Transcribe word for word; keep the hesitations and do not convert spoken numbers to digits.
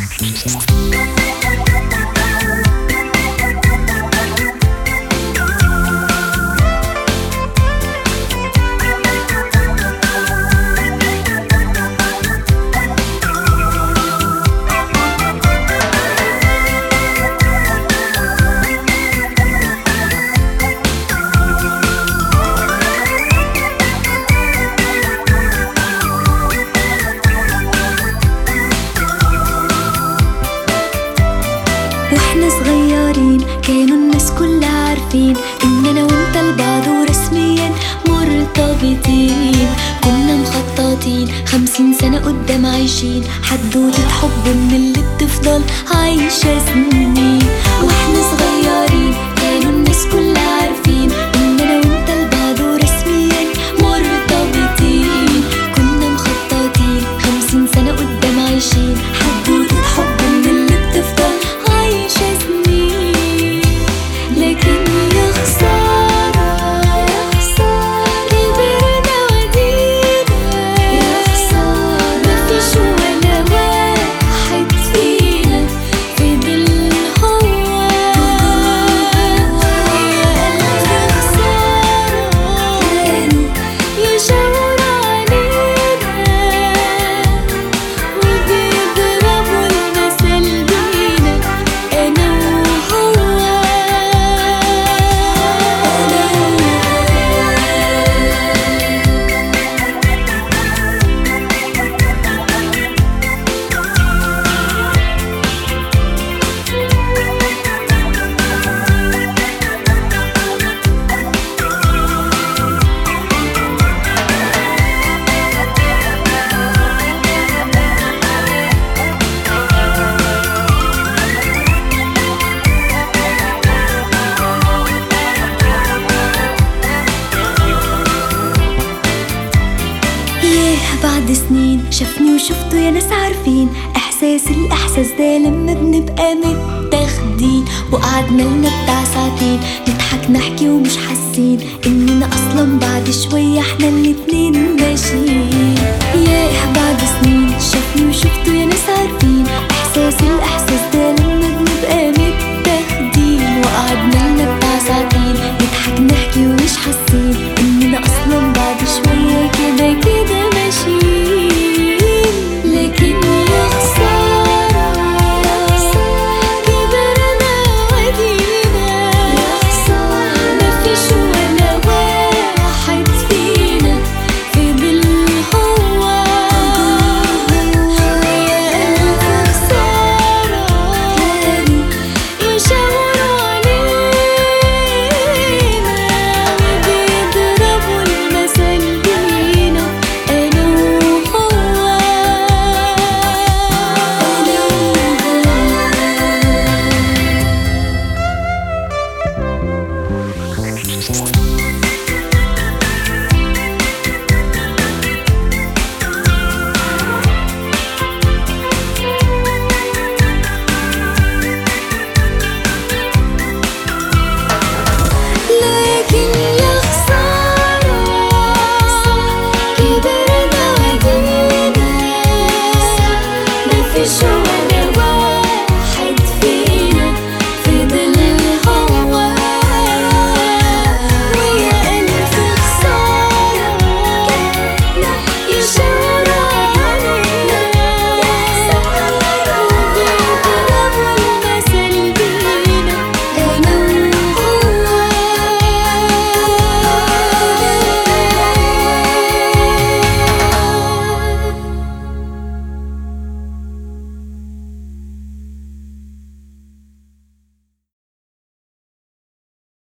واحنا صغيرين كانوا الناس كلها عارفين اننا وانت لبعض ورسميا مرتبطين. كنا مخططين خمسين سنة قدام عايشين حدوتة حب من اللي بتفضل عايشة سنين. واحنا صغيرين كانوا الناس كلها عارفين اننا وانت لبعض ورسميا مرتبطين. كنا مخططين خمسين سنة قدام عايشين حدوتة حب من اللي بتفضل عايشة سنين. لكن يا خسارة يا خسارة كبرنا ودينا، يا خسارة مفيش ولا واحد فينا فضل هو. يا خسارة كانوا يشاوروا علينا وبيضربوا المثل بينا أنا وهو. ياه بعد سنين شافني وشفته يا ناس عارفين احساس الاحساس ده لما بنبقى متاخدين. وقعدنا لنا بتاع ساعتين نضحك نحكي ومش حاسين اننا اصلا بعد شوية احنا الاتنين ماشيين. ياه بعد سنين شافني وشفته يا ناس عارفين احساس الاحساس ده لما بنبقى متاخدين. وقعدنا لنا بتاع ساعتين نضحك نحكي ومش حاسين اننا اصلا بعد شوية كده كده ماشيين. لكن يا خسارة يا خسارة كبرنا ودينا، يا خسارة مفيش ولا واحد فينا فضل هو. يا ألف خسارة كانوا يشاوروا علينا وبيضربوا المثل بينا أنا وهو. لكن يا خسارة كبرنا ودينا مفيش